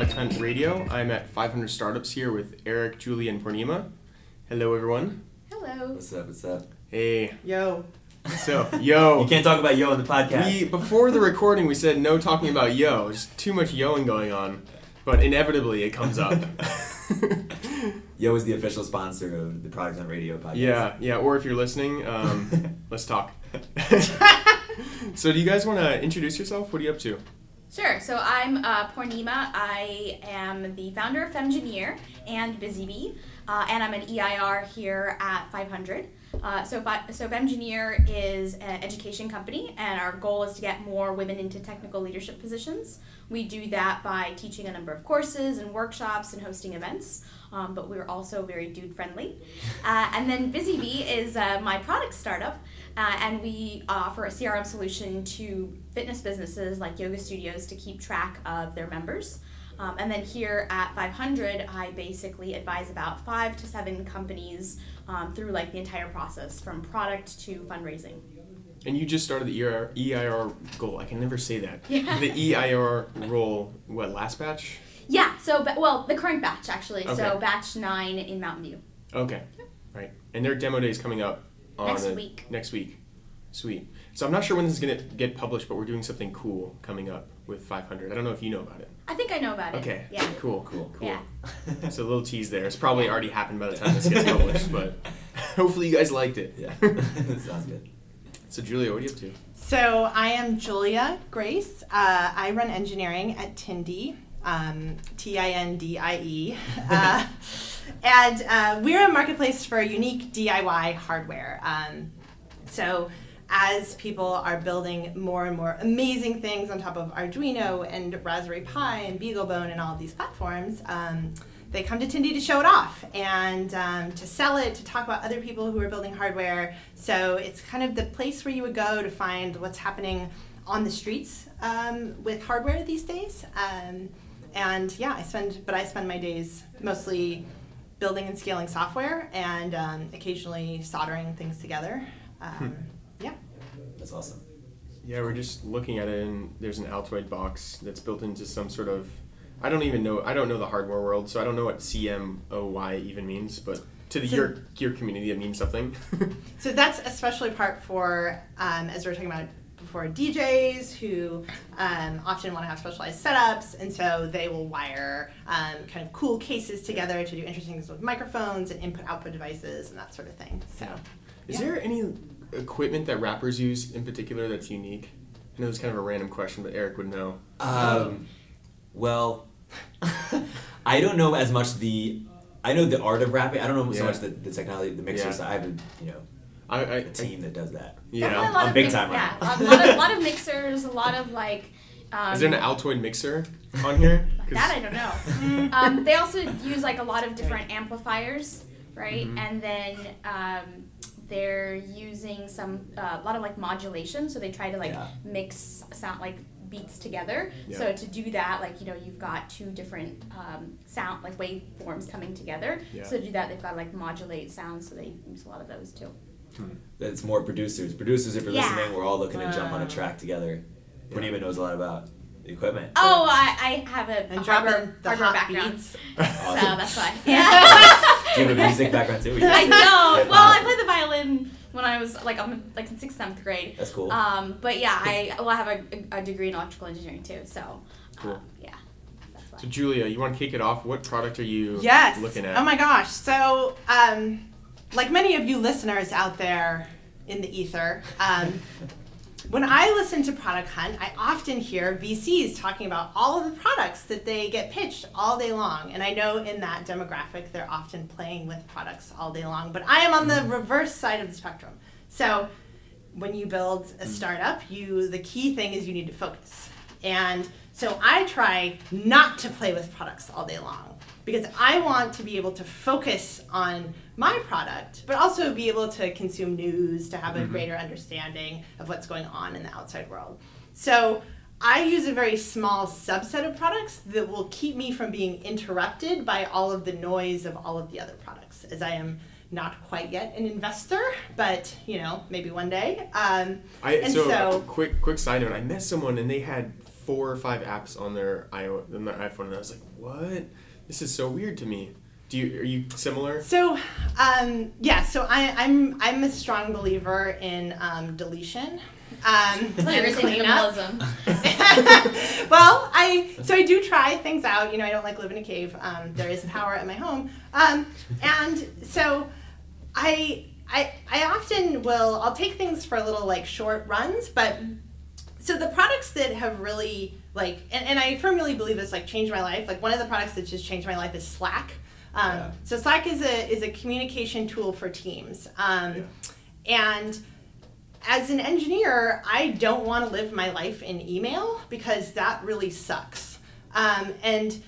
Product Hunt Radio. I'm at 500 Startups here with Eric, Julie, and Purnima. Hello, everyone. Hello. What's up? Hey. Yo. So, yo. You can't talk about yo on the podcast. Before the recording, we said no talking about yo. There's too much yoing going on. But inevitably, it comes up. Yo is the official sponsor of the Product Hunt Radio podcast. Yeah. Or if you're listening, let's talk. So do you guys want to introduce yourself? What are you up to? Sure. So I'm Purnima. I am the founder of Femgineer and BusyBee, and I'm an EIR here at 500. So Femgineer is an education company, and our goal is to get more women into technical leadership positions. We do that by teaching a number of courses and workshops and hosting events, but we're also very dude-friendly. And then BusyBee is my product startup, and we offer a CRM solution to fitness businesses like yoga studios to keep track of their members. And then here at 500, I basically advise about 5 to 7 companies through like the entire process, from product to fundraising. And you just started the EIR goal. I can never say that. Yeah. The EIR role, last batch? Yeah, so, the current batch, actually. Okay. So batch 9 in Mountain View. Okay, right. And their demo day is coming up on Next week. Sweet. So I'm not sure when this is going to get published, but we're doing something cool coming up with 500. I don't know if you know about it. I think I know about it. Okay. Yeah. Cool. Yeah. So a little tease there. It's probably already happened by the time this gets published, but hopefully you guys liked it. Yeah. Sounds good. So Julia, what are you up to? So I am Julia Grace. I run engineering at Tindie, Tindie. And we're a marketplace for unique DIY hardware. So as people are building more and more amazing things on top of Arduino and Raspberry Pi and BeagleBone and all of these platforms, they come to Tindie to show it off and to sell it, to talk about other people who are building hardware. So it's kind of the place where you would go to find what's happening on the streets with hardware these days. And yeah, I spend my days mostly building and scaling software and occasionally soldering things together. Yeah. That's awesome. Yeah, we're just looking at it, and there's an Altoid box that's built into some sort of, I don't know the hardware world, so I don't know what CMOY even means, but to your community it means something. So that's especially part for, as we were talking about before, DJs who often want to have specialized setups, and so they will wire kind of cool cases together to do interesting things with microphones and input-output devices and that sort of thing. So, Is there any equipment that rappers use in particular that's unique? I know it's kind of a random question, but Eric would know. Well, I don't know as much I know the art of rapping. I don't know so much the technology, the mixers. Yeah. I have a team that does that. Yeah. I'm big time right now. A lot of mixers, a lot of like... is there an Altoid mixer on here? That I don't know. They also use like a lot of different amplifiers, right? Mm-hmm. And then they're using a lot of like modulation, so they try to like mix sound like beats together. Yeah. So to do that, like, you've got 2 different sound like waveforms coming together. Yeah. So to do that, they've got to like modulate sound, so they use a lot of those too. That's more producers. Producers, if you're listening, we're all looking to jump on a track together. Purnima knows a lot about the equipment. Oh, I have a hardware background. So that's why. Yeah. Do you have a music background too? I don't. Well, I played the violin when I was like in 6th, 7th grade. That's cool. But yeah, I have a degree in electrical engineering too. So cool. Yeah. That's why. So Julia, you want to kick it off? What product are you looking at? Oh my gosh. So like many of you listeners out there in the ether, when I listen to Product Hunt, I often hear VCs talking about all of the products that they get pitched all day long. And I know in that demographic, they're often playing with products all day long. But I am on the reverse side of the spectrum. So when you build a startup, the key thing is you need to focus. And so I try not to play with products all day long, because I want to be able to focus on my product, but also be able to consume news, to have a greater understanding of what's going on in the outside world. So I use a very small subset of products that will keep me from being interrupted by all of the noise of all of the other products, as I am not quite yet an investor, but maybe one day. Quick side note, I met someone and they had 4 or 5 apps on their iPhone, and I was like, what? This is so weird to me. Are you similar? So, so I'm a strong believer in deletion. And cleanup. Well, I do try things out. I don't like live in a cave. There is power at my home, and so I often I'll take things for little like short runs. But so the products that have really and I firmly believe this changed my life. Like one of the products that just changed my life is Slack. So Slack is a communication tool for teams, and as an engineer, I don't want to live my life in email because that really sucks. And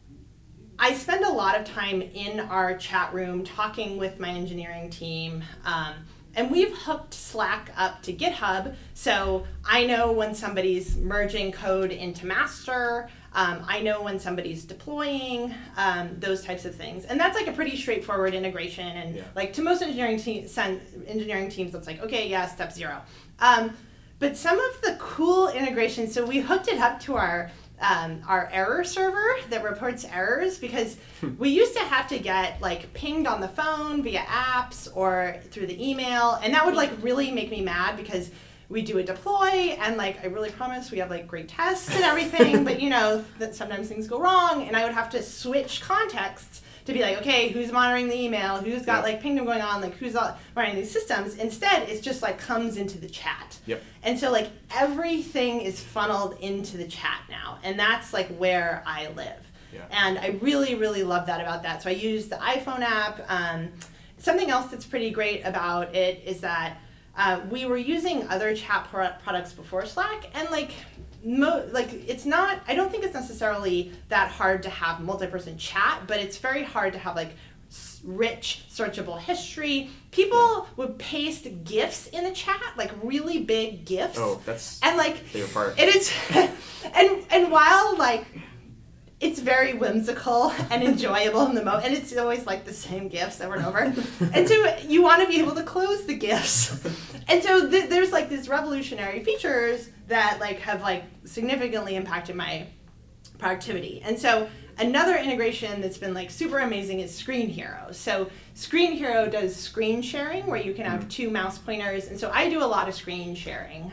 I spend a lot of time in our chat room talking with my engineering team. And we've hooked Slack up to GitHub, so I know when somebody's merging code into master. I know when somebody's deploying, those types of things. And that's a pretty straightforward integration. And to most engineering teams, that's okay, yeah, step 0. But some of the cool integrations, so we hooked it up to our error server that reports errors, because we used to have to get pinged on the phone via apps or through the email. And that would really make me mad, because we do a deploy, and I really promise we have great tests and everything, but that sometimes things go wrong, and I would have to switch contexts to be okay, who's monitoring the email, who's got pingdom going on, who's monitoring these systems. Instead, it's just comes into the chat. Yep. And so everything is funneled into the chat now, and that's where I live. Yeah. And I really, really love that about that. So I use the iPhone app. Something else that's pretty great about it is that we were using other chat products before Slack, and it's not, I don't think it's necessarily that hard to have multi-person chat, but it's very hard to have rich searchable history. People would paste GIFs in the chat, really big GIFs. Oh, that's and favorite part. It is, and while it's very whimsical and enjoyable in the moment, and it's always the same GIFs over and over. And so you want to be able to close the GIFs. And so there's these revolutionary features that have significantly impacted my productivity. And so another integration that's been super amazing is Screen Hero. So Screen Hero does screen sharing, where you can have 2 mouse pointers. And so I do a lot of screen sharing.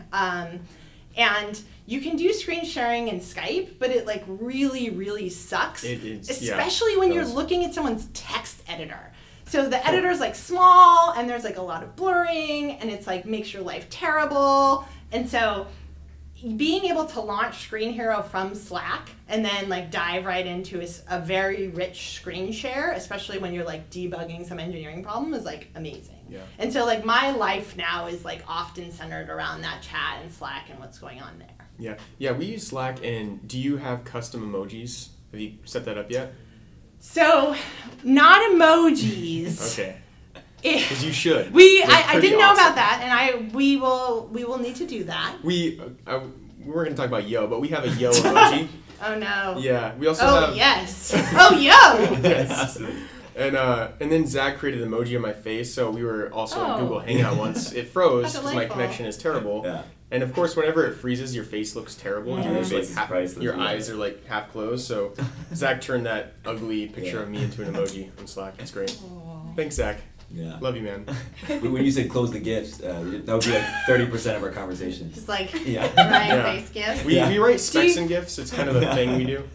And you can do screen sharing in Skype, but it really, really sucks. It is, especially when you're looking at someone's text editor. So the editor's small, and there's a lot of blurring, and it's makes your life terrible. And so being able to launch Screen Hero from Slack and then dive right into a very rich screen share, especially when you're debugging some engineering problem, is amazing. Yeah. And so my life now is often centered around that chat and Slack and what's going on there. Yeah, we use Slack. And do you have custom emojis? Have you set that up yet? So not emojis. Okay. Because you should. I didn't know about that, and we will need to do that. We were going to talk about Yo, but we have a Yo emoji. Oh no. Yeah, we also have. Oh yes. Oh Yo. Yes. And then Zach created an emoji of my face, so we were also on Google Hangout once. It froze because my connection is terrible. Yeah. And of course, whenever it freezes, your face looks terrible. Yeah. And your eyes are half closed. So Zach turned that ugly picture of me into an emoji on Slack. It's great. Aww. Thanks, Zach. Yeah. Love you, man. When you said close the GIFs, that would be 30% of our conversation. Just Yeah. writing face GIFs. We write specs and GIFs. It's kind of a thing we do.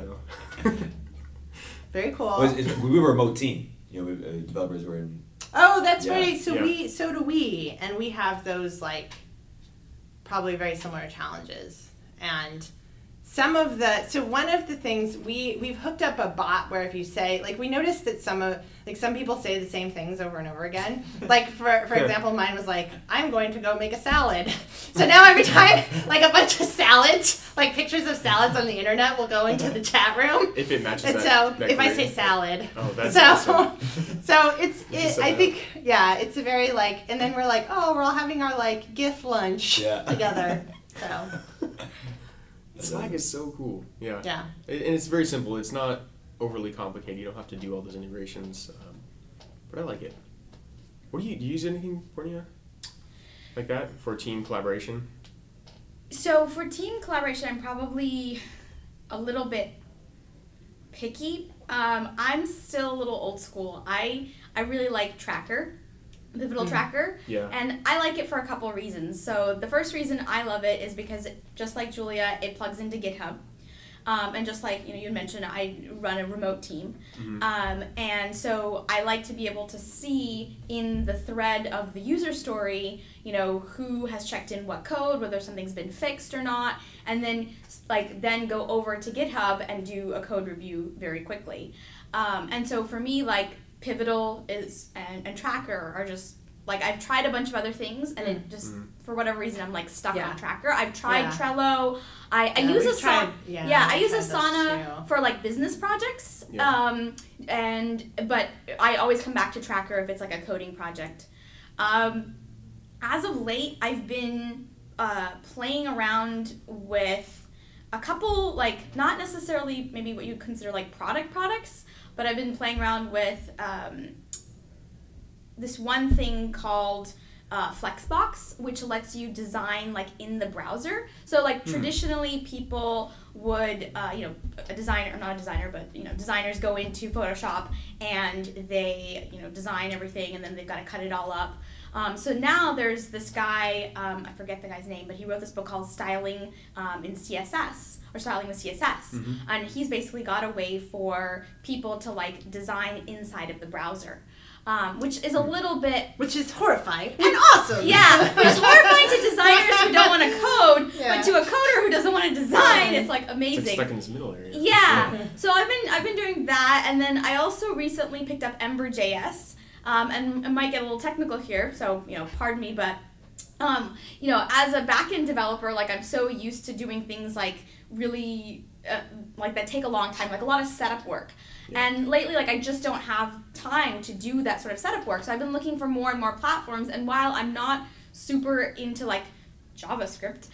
Very cool. We were a remote team. Developers were in. Oh, that's right. So Yeah. so do we, and we have those probably very similar challenges. And one of the things we've hooked up a bot where if you say we noticed that some people say the same things over and over again. For example, mine was I'm going to go make a salad. So now every time a bunch of salads, pictures of salads on the internet will go into the chat room. If it matches And that. so if I say salad. Oh, that's awesome. So I think it's a very and then we're we're all having our GIF lunch together. So Slack is so cool. Yeah. Yeah. And it's very simple. It's not overly complicated. You don't have to do all those integrations. But I like it. Do you use anything, Pornia? Like that for team collaboration? So for team collaboration, I'm probably a little bit picky. I'm still a little old school. I really like Tracker, Pivotal Tracker, and I like it for a couple reasons. So the first reason I love it is because, just like Julia, it plugs into GitHub. And just like you mentioned, I run a remote team, and so I like to be able to see in the thread of the user story, who has checked in what code, whether something's been fixed or not, and then go over to GitHub and do a code review very quickly. And so for me, Pivotal and Tracker are just I've tried a bunch of other things, and it just for whatever reason I'm stuck on Tracker. I've tried Trello. I use Asana. I use Asana for business projects. But I always come back to Tracker if it's a coding project. As of late, I've been playing around with a couple not necessarily maybe what you'd consider products, but I've been playing around with this one thing called Flexbox, which lets you design in the browser. So traditionally people would, a designer, or not a designer, but designers go into Photoshop and they, design everything, and then they've got to cut it all up. So now there's this guy, I forget the guy's name, but he wrote this book called Styling in CSS, or Styling with CSS. And he's basically got a way for people to design inside of the browser. Which is a little bit... Which is horrifying and awesome. Yeah, which is horrifying to designers who don't want to code, but to a coder who doesn't want to design, it's amazing. It's stuck in this middle area. Yeah. So I've been doing that, and then I also recently picked up Ember.js, and I might get a little technical here, so pardon me, but as a backend developer, I'm so used to doing things really that take a long time, a lot of setup work. And lately, I just don't have time to do that sort of setup work. So I've been looking for more and more platforms. And while I'm not super into JavaScript,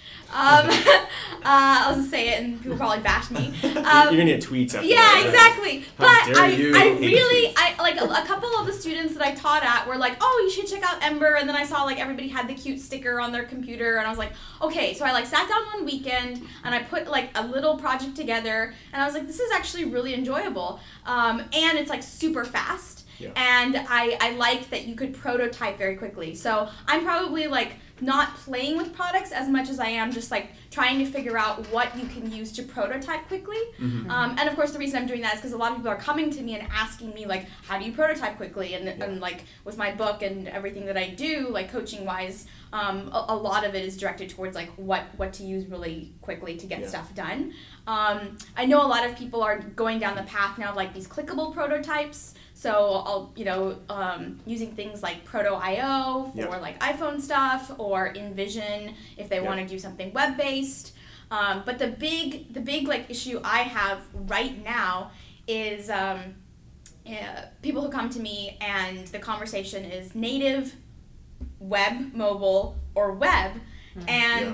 I'll just say it, and people probably bash me. You're gonna get tweets after that. Yeah, exactly. But I really, a a couple of the students that I taught at were oh, you should check out Ember, and then I saw everybody had the cute sticker on their computer, and I was okay. So I sat down one weekend and I put a little project together, and I was this is actually really enjoyable, and it's super fast, and I like that you could prototype very quickly. So I'm probably not playing with products as much as I am just trying to figure out what you can use to prototype quickly. And of course the reason I'm doing that is because a lot of people are coming to me and asking me how do you prototype quickly, and with my book and everything that I do coaching wise, a lot of it is directed towards what to use really quickly to get stuff done. I know a lot of people are going down the path now of these clickable prototypes. So I'll, using things like Proto.io for iPhone stuff, or InVision if they want to do something web-based. But the big issue I have right now is people who come to me and the conversation is native, web, mobile, or web, and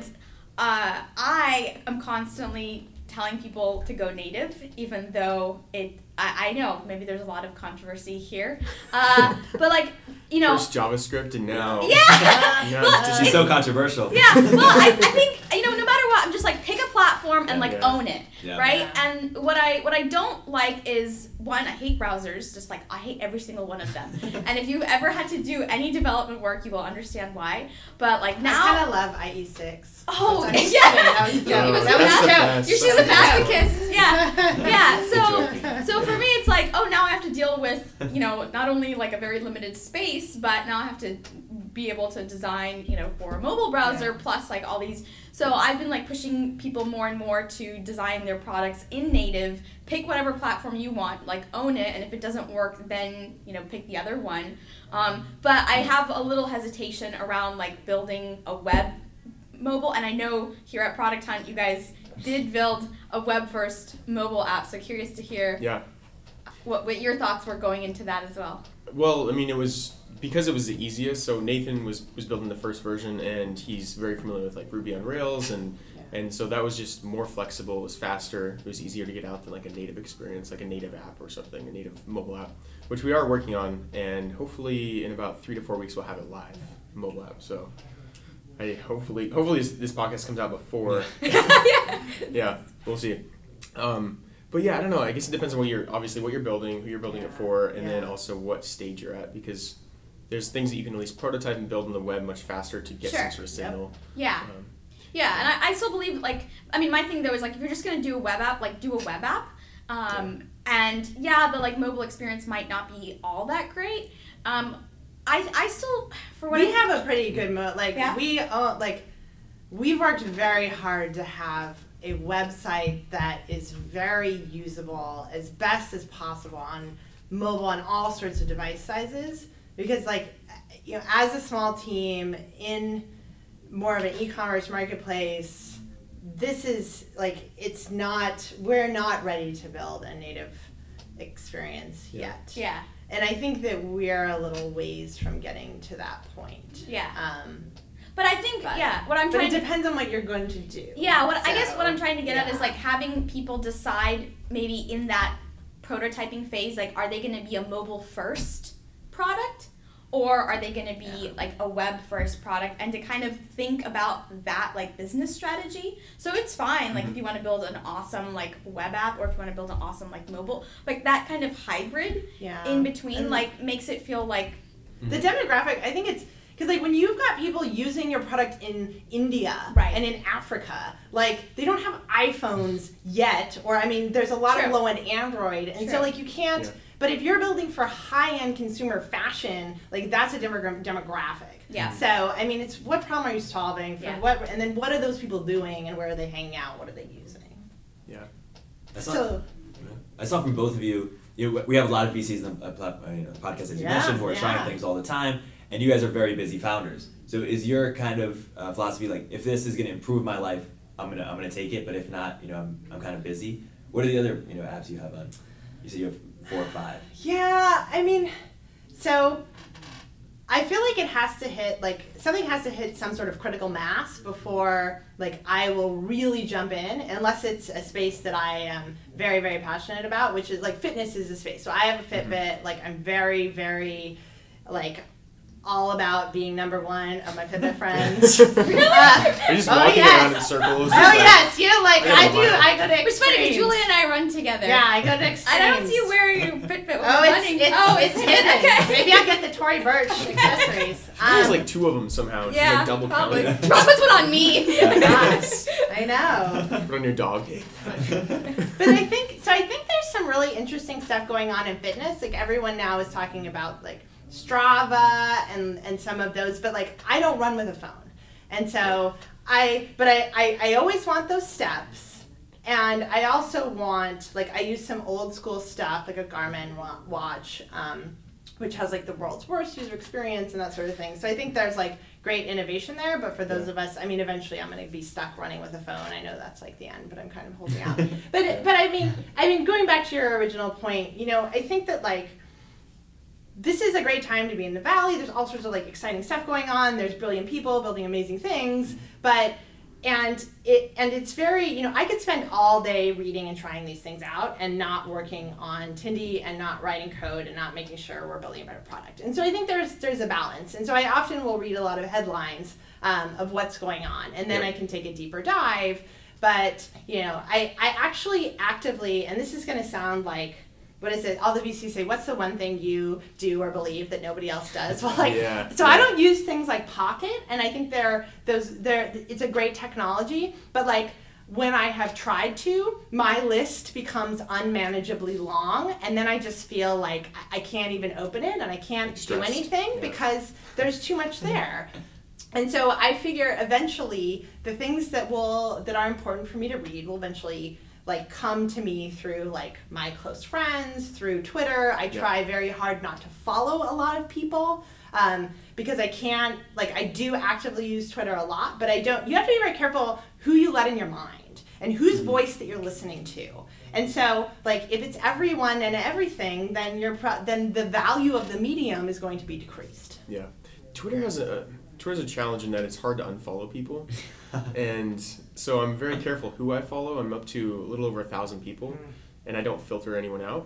I am constantly telling people to go native, even though I know maybe there's a lot of controversy here, but first JavaScript and now she's so controversial. Yeah, well I think no matter what, I'm just pick a platform and own it, right? And what I don't like is, one, I hate browsers, just I hate every single one of them. And if you've ever had to do any development work, you will understand why. But now I kind of love IE6. Oh, yeah. That was She's a masochist. Yeah. So for me, it's now I have to deal with, not only a very limited space, but now I have to be able to design, for a mobile browser, plus all these. So I've been pushing people more and more to design their products in native, pick whatever platform you want, own it, and if it doesn't work, then, pick the other one. But I have a little hesitation around building a web mobile, and I know here at Product Hunt you guys did build a web-first mobile app, so curious to hear what your thoughts were going into that as well. Well, I mean, it was because it was the easiest. So Nathan was building the first version, and he's very familiar with Ruby on Rails, and so that was just more flexible. It was faster. It was easier to get out than a native experience, a native app or something, a native mobile app, which we are working on, and hopefully in about 3 to 4 weeks we'll have it live, mobile app. So Hopefully this podcast comes out before. Yeah, we'll see. But yeah, I don't know. I guess it depends on what you're building, who you're building it for, and then also what stage you're at, because there's things that you can at least prototype and build on the web much faster to get some sort of signal. Yeah. Yeah, and I still believe, like, I mean, my thing though is, like, if you're just gonna do a web app, like, do a web app. And yeah, the like mobile experience might not be all that great. I still, for what we have a pretty good we've worked very hard to have a website that is very usable as best as possible on mobile on all sorts of device sizes, because like, you know, as a small team in more of an e-commerce marketplace, this is like, we're not ready to build a native experience yet. Yeah. And I think that we're a little ways from getting to that point. Yeah. But I think, what I'm trying to... But it depends on what you're going to do. Yeah, I guess what I'm trying to get at is, like, having people decide maybe in that prototyping phase, like, are they going to be a mobile-first product? Or are they going to be, like, a web-first product? And to kind of think about that, like, business strategy. So it's fine, like, if you want to build an awesome, like, web app, or if you want to build an awesome, like, mobile. Like, that kind of hybrid in between, like, makes it feel like... The demographic, I think it's... Because, like, when you've got people using your product in India and in Africa, like, they don't have iPhones yet. Or, I mean, there's a lot of low-end Android. And so, like, you can't... Yeah. But if you're building for high-end consumer fashion, like, that's a demographic. Yeah. So, I mean, it's what problem are you solving? For what? And then what are those people doing? And where are they hanging out? What are they using? Yeah. I saw from both of you, we have a lot of VCs in the podcast, as you mentioned, who are trying things all the time. And you guys are very busy founders. So is your kind of philosophy like, if this is going to improve my life, I'm gonna take it. But if not, I'm kind of busy. What are the other apps you have on? You said you have 4 or 5. Yeah, I mean, so I feel like it has to hit something has to hit some sort of critical mass before I will really jump in, unless it's a space that I am very, very passionate about, which is fitness is a space. So I have a Fitbit. I'm very, very all about being number one of my Fitbit friends. Really? You're just walking around in circles. Yes, I go to extremes. It's funny, Julia and I run together. Yeah, I go to extremes. I don't see you wearing your Fitbit when running. It's hidden. Okay. Maybe I'll get the Tory Burch accessories. There's 2 of them somehow. Yeah, double probably. counted. Rob puts one on me. Yes, I know. Put on your dog. But I think there's some really interesting stuff going on in fitness. Everyone now is talking about Strava and some of those, but I don't run with a phone, and so I always want those steps, and I also want I use some old school stuff like a Garmin watch, which has the world's worst user experience and that sort of thing. So I think there's great innovation there, but for those of us, I mean, eventually I'm going to be stuck running with a phone. I know that's the end, but I'm kind of holding out. but I mean going back to your original point, I think that this is a great time to be in the Valley. There's all sorts of exciting stuff going on. There's brilliant people building amazing things, and it's very, I could spend all day reading and trying these things out and not working on Tindy and not writing code and not making sure we're building a better product. And so I think there's a balance. And so I often will read a lot of headlines of what's going on, and then I can take a deeper dive. But I actually actively, and this is going to sound what is it? All the VCs say, what's the one thing you do or believe that nobody else does? Well, I don't use things like Pocket, and I think it's a great technology, but when I have tried to, my list becomes unmanageably long, and then I just feel I can't even open it, and I can't do anything because there's too much there. And so I figure eventually the things that are important for me to read will eventually come to me through my close friends, through Twitter. I try very hard not to follow a lot of people because I can't, I do actively use Twitter a lot, but you have to be very careful who you let in your mind and whose voice that you're listening to. And so if it's everyone and everything, then then the value of the medium is going to be decreased. Yeah. Twitter's a challenge in that it's hard to unfollow people. And so I'm very careful who I follow. I'm up to a little over 1,000 people, and I don't filter anyone out.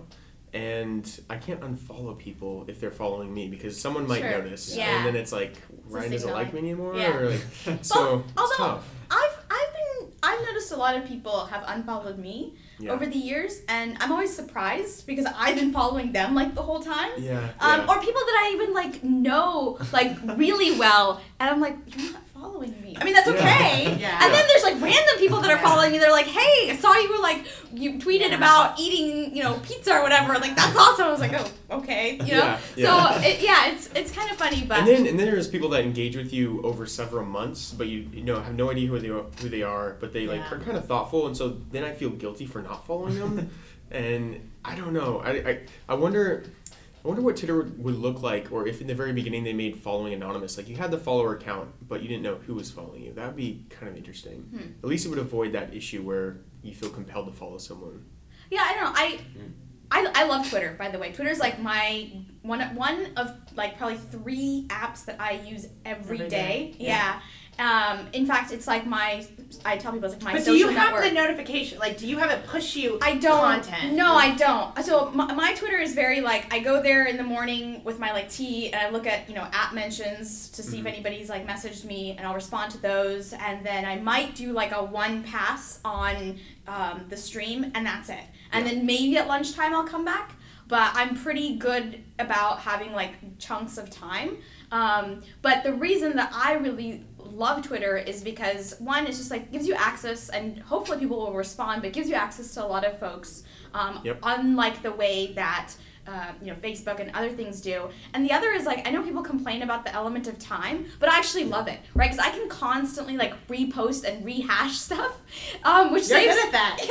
and I can't unfollow people if they're following me because someone might Sure. notice, Yeah. and then it's like a Ryan doesn't signal. like me anymore, Yeah. or like so it's Although tough. I've noticed a lot of people have unfollowed me Yeah. over the years, and I'm always surprised because I've been following them like the whole time. Yeah. Or people that I even like know like really well, and I'm like, you're not following me. I mean, that's Yeah. okay. Yeah. And then there's like random people that are Yeah. following me. They're like, hey, I saw you were like you tweeted Yeah. about eating pizza or whatever. Like that's awesome. I was like, oh, okay, Yeah. So it's kind of funny, but And then there's people that engage with you over several months, but you have no idea who they are, but they like Yeah. are kind of thoughtful, and so then I feel guilty for not following them, and I don't know. I wonder what Twitter would look like, or if in the very beginning they made following anonymous, like you had the follower account, but you didn't know who was following you. That would be kind of interesting. At least it would avoid that issue where you feel compelled to follow someone. yeah, I don't know. I love Twitter, by the way. Twitter's like my one of like probably 3 apps that I use every day. Yeah. In fact, it's like I tell people it's like my But social do you have network. the notification? Like, do you have it push you I don't. content? No, I don't. So my Twitter is very like I go there in the morning with my like tea and I look at app mentions to see if anybody's like messaged me and I'll respond to those, and then I might do like a one pass on the stream and that's it. And then maybe at lunchtime I'll come back. But I'm pretty good about having like chunks of time. But the reason that I really love Twitter is because one, it's just like gives you access, and hopefully people will respond, but it gives you access to a lot of folks, unlike the way that Facebook and other things do. And the other is like, I know people complain about the element of time, but I actually love it, right? Because I can constantly like repost and rehash stuff, which You're saves. good at that.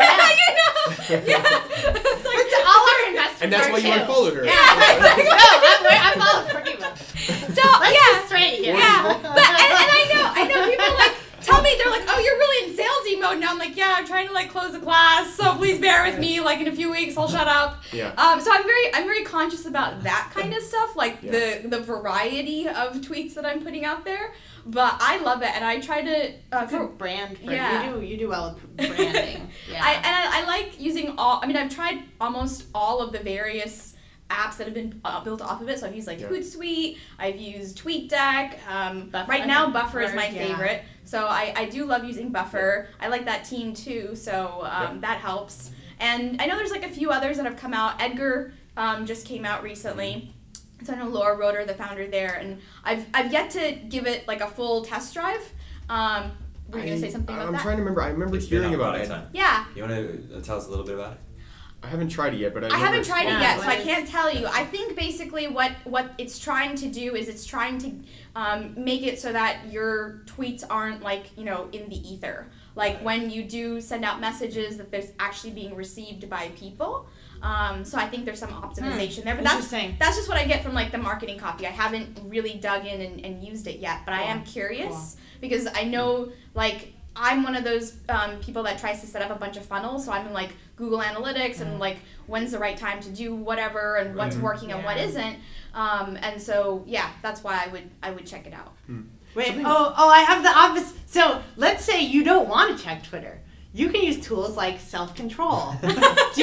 Yeah. It's like, It's all our investors And that's are why you too. unfollowed her. Yeah. I followed pretty much. so Let's yeah. be straight here. Yeah, but and I know people like tell me, they're like, oh, you're really in salesy mode now. I'm like, yeah, I'm trying to like close a class, so please bear with me. Like in a few weeks, I'll shut up. Yeah. So I'm very conscious about that kind of stuff, like the variety of tweets that I'm putting out there. But I love it, and I try to Good brand. Yeah. You do well with branding. Yeah. I like using all. I mean, I've tried almost all of the various apps that have been built off of it. So I've used like Hootsuite, I've used TweetDeck. Right now, Buffer is my favorite. So I do love using Buffer. I like that team too, so that helps. And I know there's like a few others that have come out. Edgar just came out recently. So I know Laura Roeder, the founder there, and I've yet to give it like a full test drive. Were you gonna say something about I'm that? trying to remember. I remember It's been hearing on about product it. time. Yeah. You want to tell us a little bit about it? I haven't tried it yet, but I haven't tried it Yeah, yet, so what I is- can't tell you. I think basically what it's trying to do is it's trying to make it so that your tweets aren't like, in the ether. Like when you do send out messages, that there's actually being received by people. So I think there's some optimization there, but Interesting. that's just what I get from like the marketing copy. I haven't really dug in and used it yet, but I am curious because I know like I'm one of those people that tries to set up a bunch of funnels. So I'm in like Google Analytics and like when's the right time to do whatever and what's working and what isn't. And so that's why I would check it out. Wait, I have the opposite. So let's say you don't want to check Twitter. You can use tools like self-control. So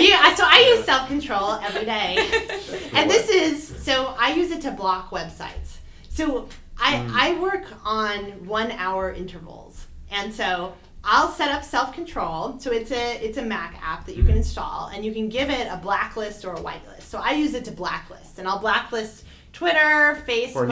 I use self-control every day. And I use it to block websites. So I work on 1 hour intervals. And so I'll set up self-control. So it's a Mac app that you can install, and you can give it a blacklist or a whitelist. So I use it to blacklist, and I'll blacklist Twitter, Facebook,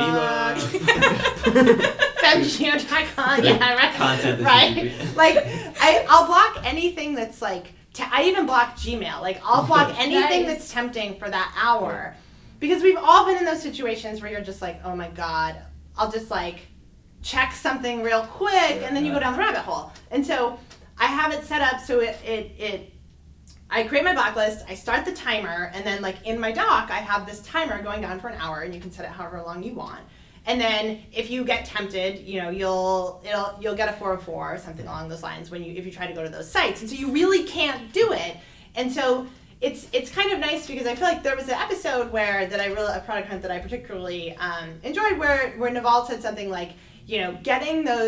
Femgeo.com, right? Content that right? you should be- Like, I'll block anything that's like, I even block Gmail. Like, I'll block anything Nice. that's tempting for that hour. Because we've all been in those situations where you're just like, oh my God, I'll just like check something real quick, and then you go down the rabbit hole. And so I have it set up so I create my blacklist, I start the timer, and then like in my doc, I have this timer going down for an hour, and you can set it however long you want. And then if you get tempted, you'll get a 404 or something along those lines if you try to go to those sites. And so you really can't do it. And so it's kind of nice because I feel like there was an episode a product hunt that I particularly enjoyed where Naval said something like, getting those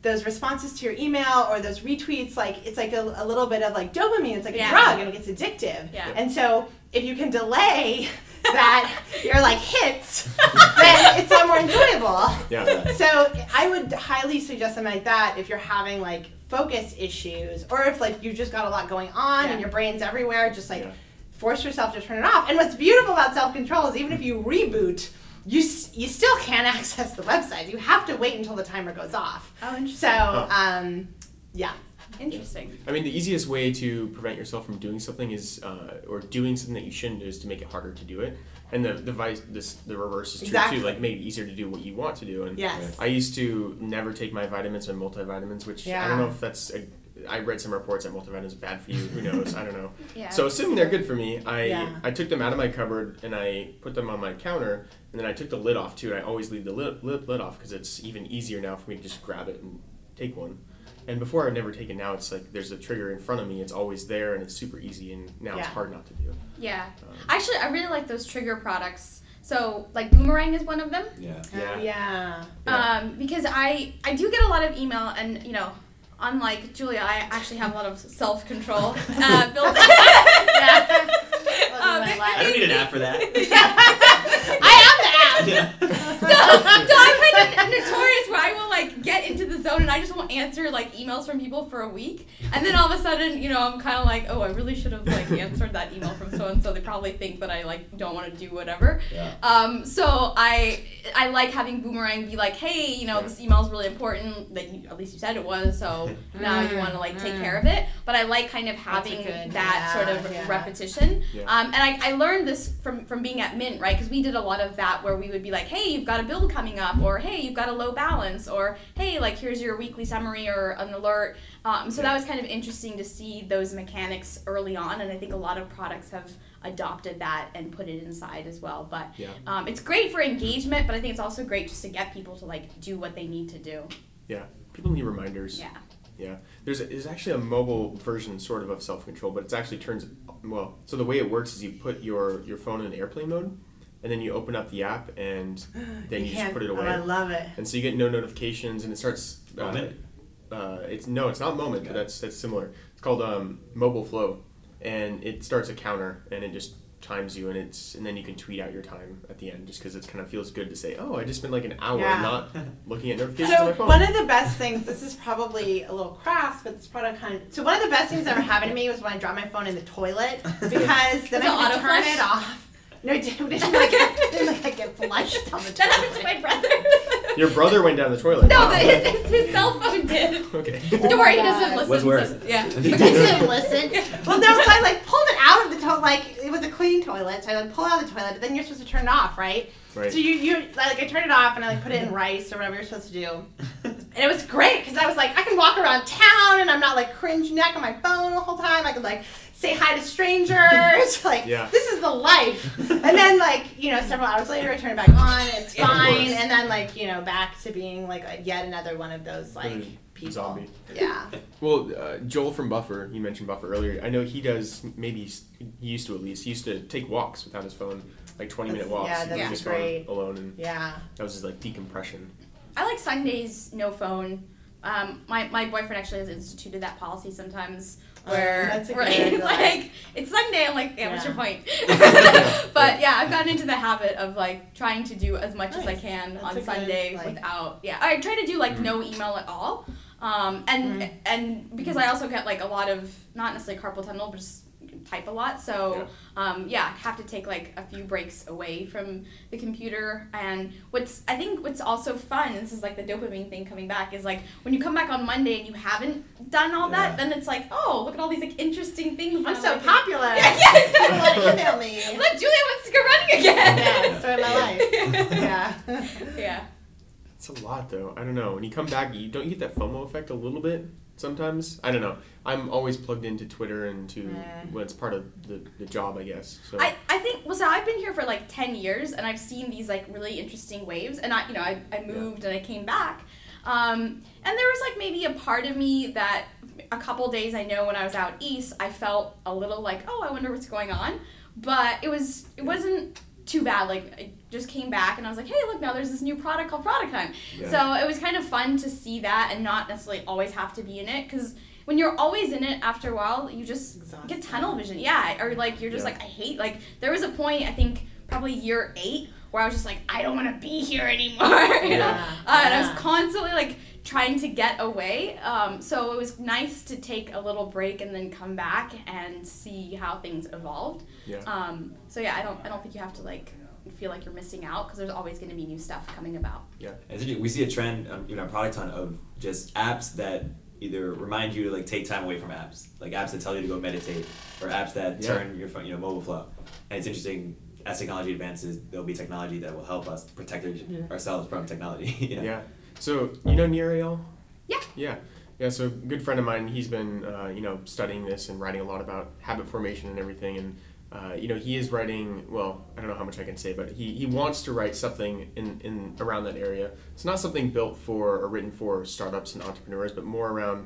those responses to your email or those retweets, like it's like a little bit of like dopamine. It's like Yeah. a drug, and it gets addictive. Yeah. And so if you can delay that your like hits, then it's a lot more enjoyable. Yeah. So I would highly suggest something like that if you're having like focus issues, or if like you just got a lot going on and your brain's everywhere. Just like force yourself to turn it off. And what's beautiful about self-control is even if you reboot, you still can't access the website. You have to wait until the timer goes off. Oh, interesting. So, yeah. Interesting. I mean, the easiest way to prevent yourself from doing something is, or doing something that you shouldn't do, is to make it harder to do it. And the reverse is true Exactly. too. Like, make it easier to do what you want to do. And Yes. I used to never take my vitamins and multivitamins, which I don't know if that's. I read some reports that multivitamins are bad for you. Who knows? I don't know. Yeah. So assuming they're good for me, I took them out of my cupboard and I put them on my counter, and then I took the lid off too. And I always leave the lid off because it's even easier now for me to just grab it and take one. And before I'd never taken, now it's like there's a trigger in front of me. It's always there and it's super easy, and now it's hard not to do. Yeah. Actually, I really like those trigger products. So, like Boomerang is one of them. Yeah. Because I do get a lot of email, and you know, unlike Julia, I actually have a lot of self-control built in. I don't need an app for that. I am the app. So I'm kind of notorious where I will like get into the zone and I just won't answer like emails from people for a week, and then all of a sudden, you know, I'm kind of like, oh, I really should have like answered that email from so and so. They probably think that I like don't want to do whatever. Yeah. So I like having Boomerang be like, hey, you know, this email is really important. That at least you said it was. So now you want to like take care of it. But I like kind of having that sort of repetition. Yeah. And I learned this from being at Mint, right? Because we did a lot of that where we would be like, hey, you've got a bill coming up, or hey, you've got a low balance, or hey, like here's your weekly summary or an alert. So that was kind of interesting to see those mechanics early on, and I think a lot of products have adopted that and put it inside as well. But it's great for engagement, but I think it's also great just to get people to like do what they need to do. Yeah, people need reminders. Yeah. Yeah, there's actually a mobile version sort of self-control, but it actually turns, well, so the way it works is you put your phone in airplane mode, and then you open up the app, and then you just put it away. Oh, I love it. And so you get no notifications, and it starts. Moment? It's not Moment, but that's similar. It's called Mobile Flow, and it starts a counter, and it just times you, and then you can tweet out your time at the end, just because it kind of feels good to say, oh, I just spent like an hour not looking at notifications on my So phone. one of the best things, this is probably a little crass, but this product kind of, so one of the best things that ever happened to me was when I dropped my phone in the toilet, because then I had to turn it off. No, it didn't get flushed on the toilet. That happened to my brother. Your brother went down the toilet. No, Wow. but his cell phone did. Okay. Don't worry, he doesn't listen. What's worse? So, yeah. He doesn't listen. Well, no, so I like pulled it out of the toilet, like it was a clean toilet, so I like pull it out of the toilet, but then you're supposed to turn it off, right? Right. So you like I turned it off and I like put it in rice or whatever you're supposed to do, and it was great because I was like I can walk around town and I'm not like cringe neck on my phone the whole time. I could like say hi to strangers, like this is the life. And then like several hours later I turn it back on, it's fine, and then like back to being like yet another one of those like people. Zombie. Yeah. Well, Joel from Buffer, you mentioned Buffer earlier. I know he does, maybe he used to at least, he used to take walks without his phone, like 20-minute walks. Yeah, that's just great. Alone, and Yeah. that was his like decompression. I like Sundays, no phone. My boyfriend actually has instituted that policy sometimes where that's a where good, he's like, it's Sunday. I'm like, what's your point? Yeah. But yeah, I've gotten into the habit of like trying to do as much as I can That's on a good, Sunday like- without. Yeah, I try to do like no email at all. And because I also get like a lot of not necessarily carpal tunnel, but just type a lot. So I have to take like a few breaks away from the computer. And what's also fun, this is like the dopamine thing coming back, is like when you come back on Monday and you haven't done all that, then it's like, oh, look at all these like interesting things. I'm so popular. Yeah, People want to exactly. email me. Look, Julia wants to go running again. Yeah, story of my life. Yeah. Yeah. It's a lot, though. I don't know. When you come back, don't you get that FOMO effect a little bit sometimes? I don't know. I'm always plugged into Twitter and it's part of the job, I guess. So I think, so I've been here for like 10 years and I've seen these like really interesting waves, and I moved and I came back. And there was like maybe a part of me that a couple days I know when I was out east, I felt a little like, oh, I wonder what's going on. But it wasn't too bad. Like, I just came back and I was like, hey, look, now there's this new product called Product Hunt. Yeah. So it was kind of fun to see that and not necessarily always have to be in it, because when you're always in it, after a while, you just get tunnel vision. Yeah, or like you're just like, I hate, like there was a point, I think probably year 8, where I was just like, I don't want to be here anymore. And I was constantly like trying to get away. So it was nice to take a little break and then come back and see how things evolved. Yeah. So yeah, I don't think you have to like feel like you're missing out, because there's always going to be new stuff coming about. Yeah, we see a trend even on Product Hunt of just apps that either remind you to like take time away from apps, like apps that tell you to go meditate, or apps that turn your phone, mobile flow. And it's interesting, as technology advances, there'll be technology that will help us protect ourselves from technology. Yeah. So Neriel? Yeah. Yeah. So a good friend of mine, he's been studying this and writing a lot about habit formation and everything, and he is writing, well, I don't know how much I can say, but he wants to write something in around that area. It's not something built for or written for startups and entrepreneurs, but more around,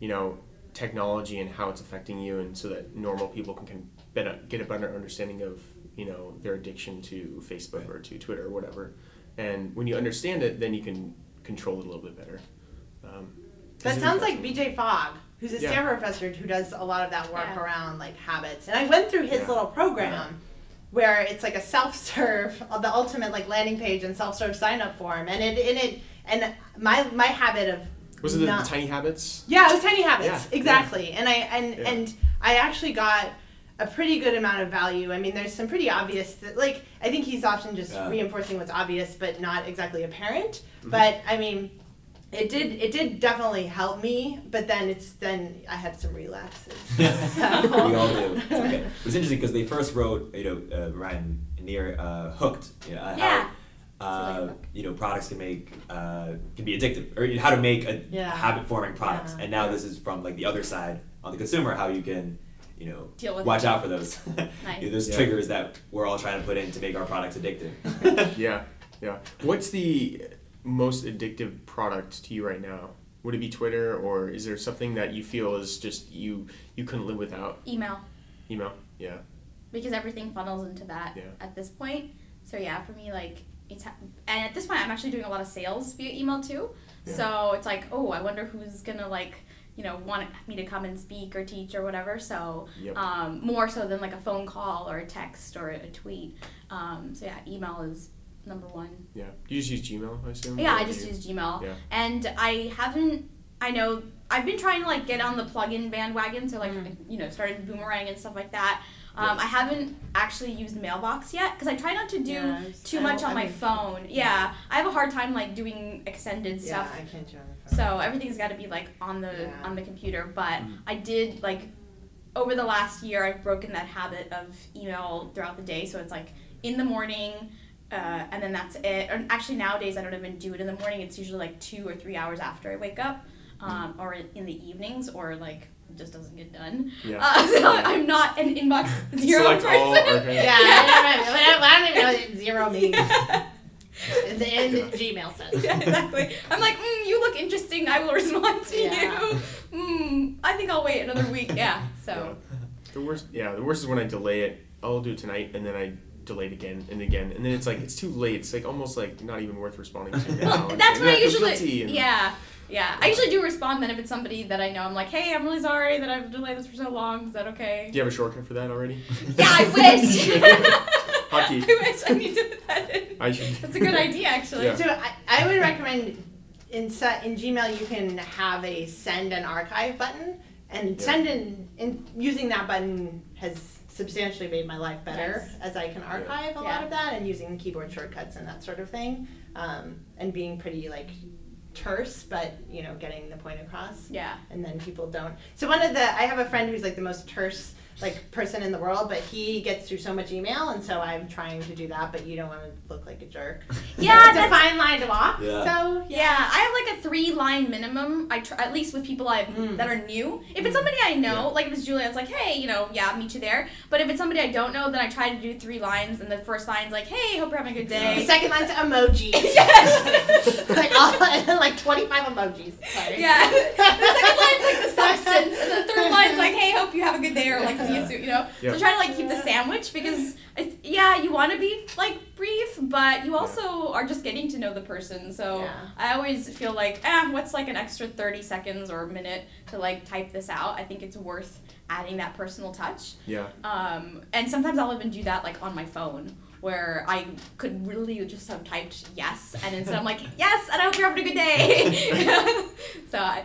technology and how it's affecting you, and so that normal people can get a better understanding of, their addiction to Facebook or to Twitter or whatever. And when you understand it, then you can control it a little bit better. That sounds like BJ Fogg, who's a Stanford professor who does a lot of that work around like habits. And I went through his little program where it's like a self-serve, the ultimate like landing page and self-serve sign-up form. And my habit of was it the Tiny Habits? Yeah, it was Tiny Habits, exactly. And I actually got a pretty good amount of value. I mean, there's some pretty obvious, I think he's often just reinforcing what's obvious but not exactly apparent. Mm-hmm. But I mean, it did definitely help me, but then I had some relapses. So. We all do. It's okay. It was interesting because they first wrote, Ryan Neer, Hooked. How products can be addictive, or how to make habit-forming products. And now this is from like the other side on the consumer, how you can watch out for those those triggers that we're all trying to put in to make our products addictive. Yeah. What's the most addictive product to you right now? Would it be Twitter, or is there something that you feel is just you couldn't live without? Email, yeah. Because everything funnels into that at this point. So yeah, for me, like and at this point, I'm actually doing a lot of sales via email too. Yeah. So it's like, I wonder who's gonna want me to come and speak or teach or whatever. So more so than like a phone call or a text or a tweet. So yeah, email is number one. Yeah. Do you just use Gmail, I assume? Yeah, I just use Gmail. Yeah. And I've been trying to get on the plugin bandwagon, so started Boomerang and stuff like that. I haven't actually used Mailbox yet because I try not to do too much on my phone. Yeah. I have a hard time doing extended stuff. Yeah, I can't do it on the phone. So everything's got to be on the computer. But I did over the last year, I've broken that habit of email throughout the day. So it's in the morning. And then that's it. Or actually, nowadays I don't even do it in the morning. It's usually 2 or 3 hours after I wake up, or in the evenings, or it just doesn't get done. Yeah. So I'm not an inbox zero person. I don't even know what zero means. It's the end Gmail says. Yeah, exactly. I'm you look interesting. I will respond to you. I think I'll wait another week. Yeah. So. Yeah. The worst is when I delay it. I'll do it tonight, and then I delay it again, and then it's it's too late. It's almost not even worth responding to now. Well, that's what I usually. Yeah. I usually do respond then if it's somebody that I know. I'm like, hey, I'm really sorry that I've delayed this for so long. Is that okay? Do you have a shortcut for that already? Yeah, I wish. Hotkey. I wish I need to put that in. I should. That's a good idea, actually. Yeah. So I would recommend in Gmail you can have a send and archive button, and send and using that button has substantially made my life better as I can archive a lot of that, and using keyboard shortcuts and that sort of thing, and being pretty terse, but getting the point across. Yeah. And then people don't. So I have a friend who's the most terse person in the world, but he gets through so much email, and so I'm trying to do that, but you don't want to look like a jerk. Yeah, so it's a fine line to walk. Yeah. So I have like a 3-line minimum. At least with people that are new. If it's somebody I know, like if it's Julia, it's like, hey, I'll meet you there. But if it's somebody I don't know, then I try to do 3 lines, and the first line's like, hey, hope you're having a good day. The second line's emojis. Yes. like 25 emojis. Sorry. Yeah. The second line's like the substance, and the third line's like, hey, hope you have a good day, or like see you soon. So try to like keep the sandwich because you want to be like brief, but you also are just getting to know the person. So I always feel like, what's like an extra 30 seconds or a minute to like type this out? I think it's worth adding that personal touch. Yeah. And sometimes I'll even do that like on my phone, where I could really just have typed yes, and instead I'm like, yes, and I hope you're having a good day. So I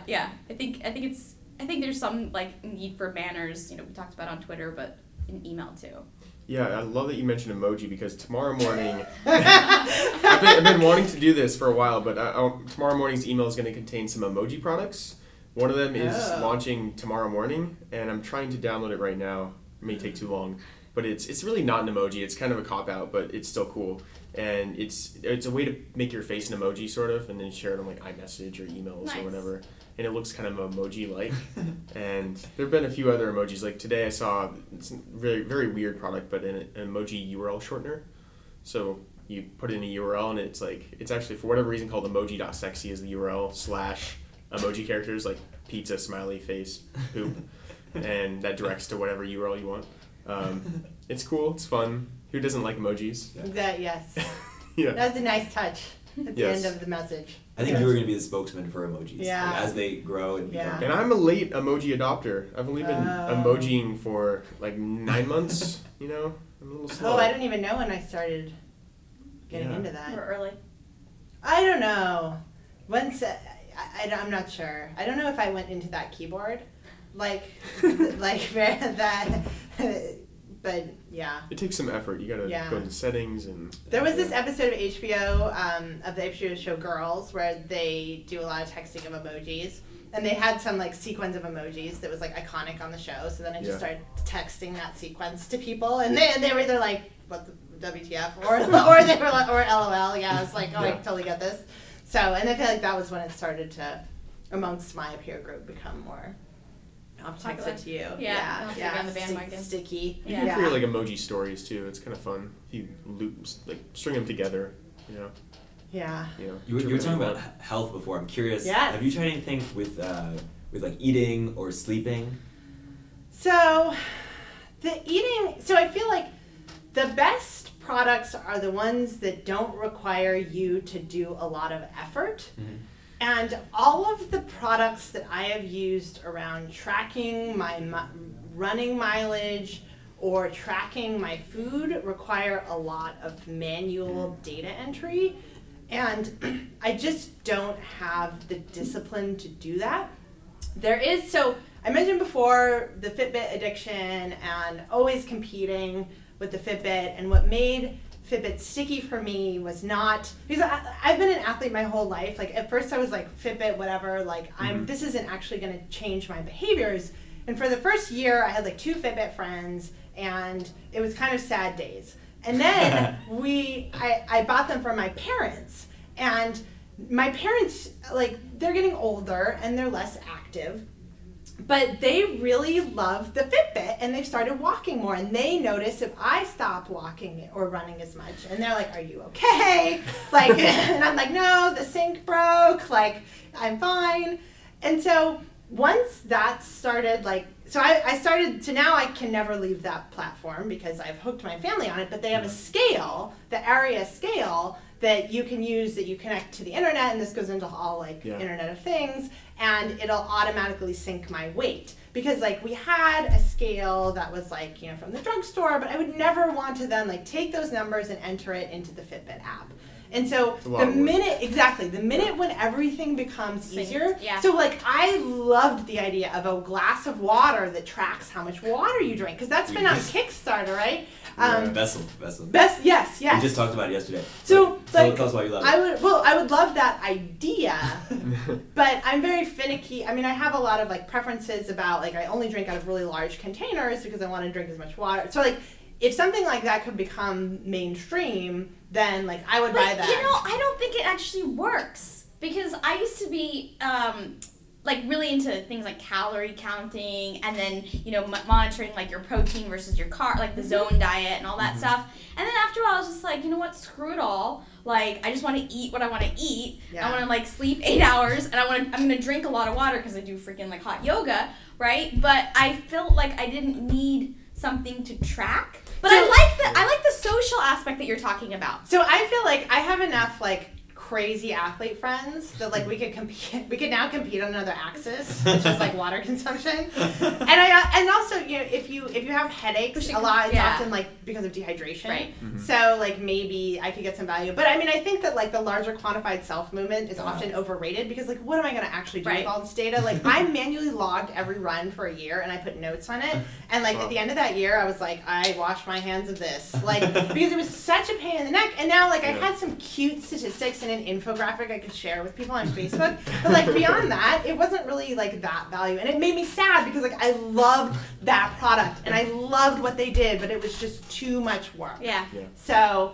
think there's some like need for banners, we talked about on Twitter, but in email too. Yeah, I love that you mentioned emoji because tomorrow morning, I've been wanting to do this for a while, but tomorrow morning's email is going to contain some emoji products. One of them is launching tomorrow morning, and I'm trying to download it right now. It may take too long, but it's really not an emoji. It's kind of a cop-out, but it's still cool. And it's a way to make your face an emoji, sort of, and then share it on like iMessage or emails or whatever. And it looks kind of emoji-like. And there have been a few other emojis. Like today I saw, it's a very, very weird product, but an emoji URL shortener. So you put in a URL and it's actually for whatever reason called emoji.sexy is the URL / emoji characters like pizza, smiley face, poop. And that directs to whatever URL you want. It's cool, it's fun. Who doesn't like emojis? Yes. Yeah. That's a nice touch at the end of the message. I think you were going to be the spokesman for emojis. Yeah. As they grow and become. And I'm a late emoji adopter. I've only been emojiing for like 9 months, I'm a little slow. I don't even know when I started getting into that. Or early. I don't know. I'm not sure. I don't know if I went into that keyboard. But yeah. It takes some effort. You gotta go into settings and... There was this episode of HBO, of the HBO show Girls, where they do a lot of texting of emojis. And they had some like sequence of emojis that was like iconic on the show. So then I just started texting that sequence to people, and they were either like, "What the WTF?" or they were like, or LOL. Yeah, I was like, I totally get this. So, and I feel like that was when it started to, amongst my peer group, become more. I'll text it to you. Yeah. On the bandwagon. Sticky. You can create like emoji stories too. It's kind of fun. If you string them together, Yeah. You were talking about health before. I'm curious. Yes. Have you tried anything with like eating or sleeping? So, I feel like the best products are the ones that don't require you to do a lot of effort. Mm-hmm. And all of the products that I have used around tracking my running mileage or tracking my food require a lot of manual data entry. And I just don't have the discipline to do that. I mentioned before the Fitbit addiction and always competing with the Fitbit, and what made Fitbit sticky for me was not, because I've been an athlete my whole life. Like at first I was like, Fitbit, whatever, like this isn't actually going to change my behaviors. And for the first year I had like 2 Fitbit friends, and it was kind of sad days. And then I bought them for my parents, and my parents, like, they're getting older and they're less active, but they really love the Fitbit, and they've started walking more, and they notice if I stop walking or running as much, and they're like, are you okay? Like, and I'm like, no, the sync broke, like, I'm fine. And so once that started, I started to, now I can never leave that platform because I've hooked my family on it, but they have a scale, the ARIA scale, that you can use, that you connect to the internet, and this goes into all Internet of Things, and it'll automatically sync my weight. Because we had a scale that was from the drugstore, but I would never want to then take those numbers and enter it into the Fitbit app. And so the minute when everything becomes easier, so I loved the idea of a glass of water that tracks how much water you drink, because that's been on Kickstarter, right? Vessel. Yes. We just talked about it yesterday. So tell us why you love it. I would love that idea, but I'm very finicky. I mean, I have a lot of preferences about I only drink out of really large containers because I want to drink as much water. So if something like that could become mainstream, then I would buy that. I don't think it actually works. because I used to be like really into things like calorie counting and then, you know, monitoring like your protein versus your carb, like the zone diet and all that stuff. And then after a while I was just like, you know what, screw it all. Like, I just want to eat what I want to eat. Yeah. I want to like sleep 8 hours, and I'm going to drink a lot of water because I do freaking like hot yoga, right? But I felt like I didn't need something to track. But so, I like the social aspect that you're talking about. So I feel like I have enough like crazy athlete friends that like we could now compete on another axis, which is like water consumption. And also, you know, if you have headaches a lot, it's often like because of dehydration. Right. So like maybe I could get some value. But I mean, I think that like the larger quantified self movement is often overrated because like what am I going to actually do with all this data? Like I manually logged every run for a year and I put notes on it. And like at the end of that year, I was like, I washed my hands of this, like because it was such a pain in the neck. And now like I had some cute statistics and an infographic I could share with people on Facebook, but like beyond that, it wasn't really like that value, and it made me sad because like I loved that product and I loved what they did, but it was just too much work. Yeah. So,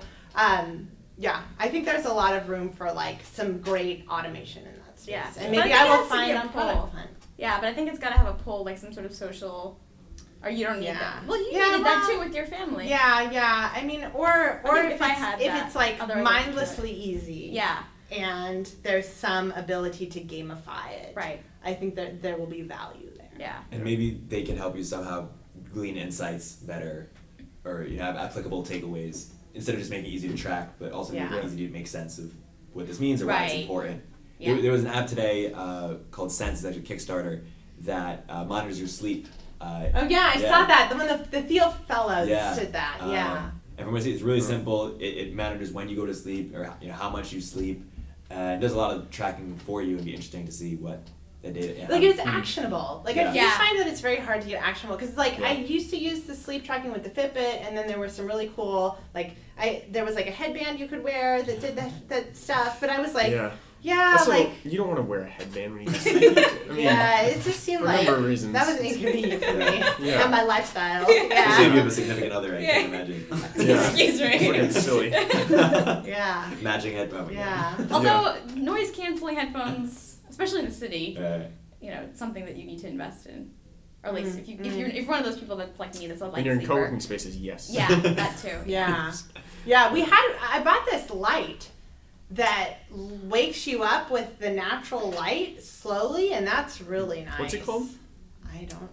I think there's a lot of room for like some great automation in that space. Yeah, and maybe I will find on Product Hunt. Yeah, but I think it's got to have a pull, like some sort of social. Or you don't need that. Well, you needed that too with your family. Yeah. I mean, or if it's like mindlessly easy. Yeah. And there's some ability to gamify it. Right. I think that there will be value there. Yeah. And maybe they can help you somehow glean insights better, or you know, have applicable takeaways instead of just making it easy to track, but also making it easy to make sense of what this means or why it's important. Yeah. There was an app today called Sense, it's actually a Kickstarter, that monitors your sleep. I saw that. When the Theo Fellows did that. And from what I see, it's really simple. It monitors when you go to sleep, or you know how much you sleep. It does a lot of tracking for you. It'd be interesting to see what the data. Like it's actionable. Like I just find that it's very hard to get actionable because like I used to use the sleep tracking with the Fitbit, and then there were some really cool there was like a headband you could wear that did that stuff. But I was like. Also, like you don't want to wear a headband when you sleep. I mean, it just seemed like that was inconvenient for me and my lifestyle. Especially if you have a significant other, I can imagine. Excuse me. It's silly. Matching headphones. Although noise canceling headphones, especially in the city, you know, it's something that you need to invest in. Or at least if you're one of those people that's like me, that's a light when you're in sleeper. co-working spaces, yes. Yeah, that too. I bought this light that wakes you up with the natural light slowly, and that's really nice. What's it called? I don't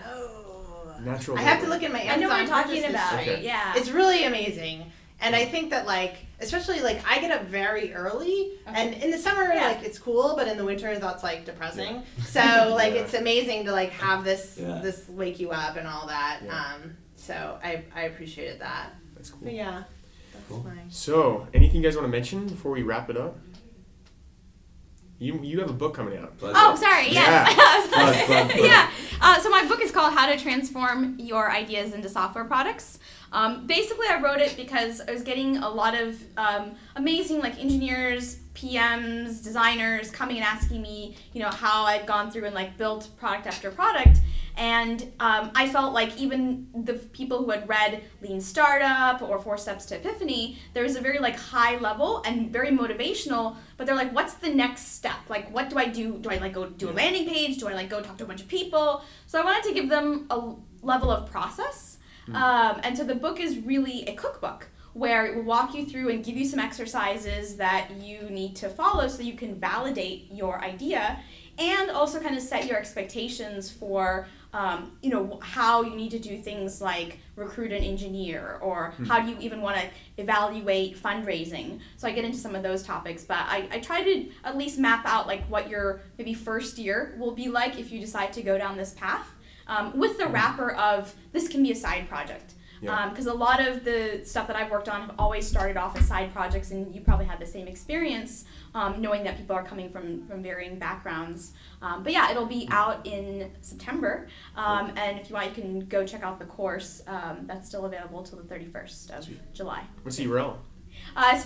know. Natural. I have to look at my Amazon. I know what you're talking about. Okay. Yeah. It's really amazing. And I think that especially I get up very early, and in the summer it's cool, but in the winter that's depressing. So it's amazing to have this wake you up and all that. So I appreciated that. That's cool. But yeah. Cool. So, anything you guys want to mention before we wrap it up? You have a book coming out. Oh, sorry. Yes. Plug. So my book is called How to Transform Your Ideas into Software Products. Basically, I wrote it because I was getting a lot of amazing engineers, PMs, designers coming and asking me, how I'd gone through and built product after product. And I felt like even the people who had read Lean Startup or 4 Steps to Epiphany, there was a very high level and very motivational, but they're like, what's the next step? What do I do? Do I go do a landing page? Do I go talk to a bunch of people? So I wanted to give them a level of process. And so the book is really a cookbook where it will walk you through and give you some exercises that you need to follow so you can validate your idea and also kind of set your expectations for how you need to do things like recruit an engineer or how do you even want to evaluate fundraising. So I get into some of those topics, but I try to at least map out what your maybe first year will be like if you decide to go down this path with the wrapper of this can be a side project. Because a lot of the stuff that I've worked on have always started off as side projects, and you probably had the same experience, knowing that people are coming from varying backgrounds. But yeah, it'll be out in September, and if you want, you can go check out the course. That's still available till the 31st of July. What's the URL? It's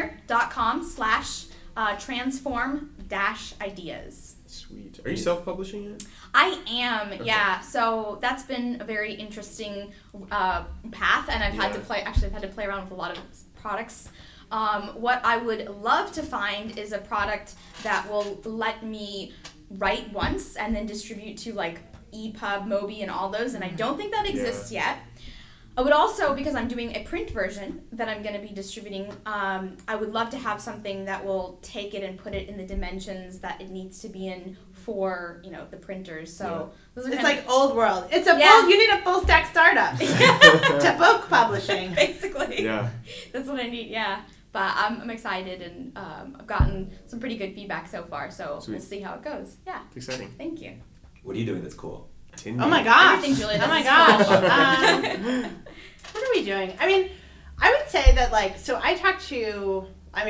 femgineer.com/transform-ideas. Sweet. Are you self-publishing it? I am, yeah. So that's been a very interesting path, and I've had to play. Actually, I've had to play around with a lot of products What I would love to find is a product that will let me write once and then distribute to like EPUB, Mobi, and all those, and I don't think that exists yet. I would also, because I'm doing a print version that I'm going to be distributing, I would love to have something that will take it and put it in the dimensions that it needs to be in for, the printers. So those are it's like old world. It's you need a full stack startup to book publishing. Basically. Yeah. That's what I need, yeah. But I'm excited, and I've gotten some pretty good feedback so far, so we'll see how it goes. Yeah. It's exciting. Thank you. What are you doing that's cool? Oh my gosh. Everything Julia does Oh my is gosh. cool. What are we doing? I mean, I would say that so I talked to,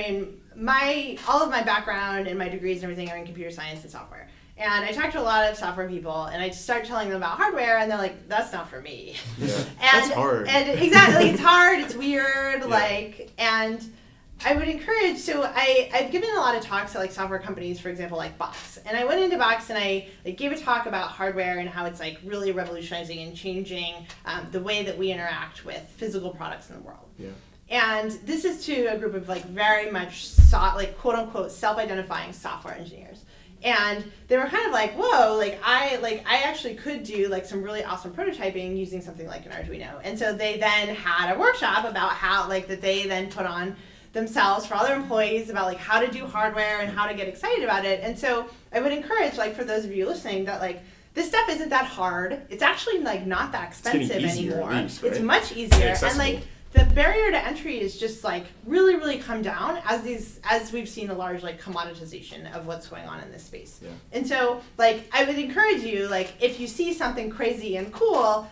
all of my background and my degrees and everything are in computer science and software. And I talked to a lot of software people, and I start telling them about hardware, and they're like, that's not for me. Yeah. That's hard. And exactly, it's hard, it's weird, and I would encourage, so I've given a lot of talks to software companies, for example, like Box. And I went into Box and I gave a talk about hardware and how it's really revolutionizing and changing the way that we interact with physical products in the world. Yeah. And this is to a group of very much quote unquote self-identifying software engineers. And they were kind of like, whoa, I actually could do some really awesome prototyping using something like an Arduino. And so they then had a workshop about how that they then put on themselves for all their employees about how to do hardware and how to get excited about it. And so I would encourage for those of you listening that this stuff isn't that hard. It's actually not that expensive anymore. Least, right? It's much easier. And the barrier to entry is just really, really come down as we've seen a large commoditization of what's going on in this space. Yeah. And so I would encourage you if you see something crazy and cool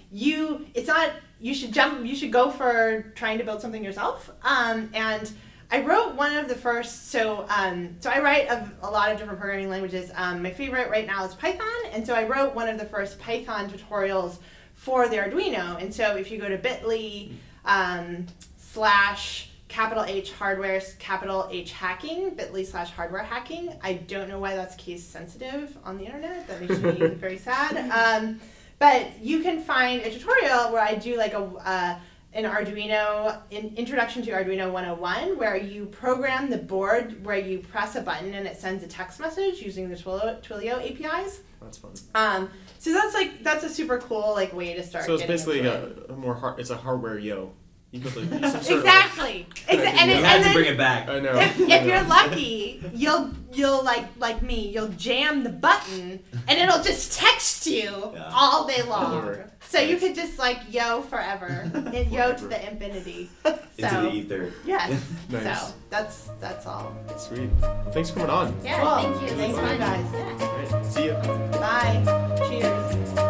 you should go for trying to build something yourself. And I wrote one of the first, so I write a lot of different programming languages. My favorite right now is Python, and so I wrote one of the first Python tutorials for the Arduino. And so if you go to bit.ly /H hardware H hacking, bit.ly /hardware hacking. I don't know why that's case sensitive on the internet. That makes me very sad. But you can find a tutorial where I do an Arduino, introduction to Arduino 101, where you program the board where you press a button and it sends a text message using the Twilio APIs. That's fun. So that's a super cool way to start. So it's basically it's a hardware yo. You build some sort exactly. You had to bring it back. I know. If you're lucky, you'll like me, you'll jam the button and it'll just text you all day long. So you could just yo forever, and yo to the infinity. Into the ether. Yes. Nice. So that's all. Sweet. Well, thanks for coming on. Yeah, Cool. thank you. Thanks, Thanks, guys. Yeah. All right. See ya. Bye. Cheers.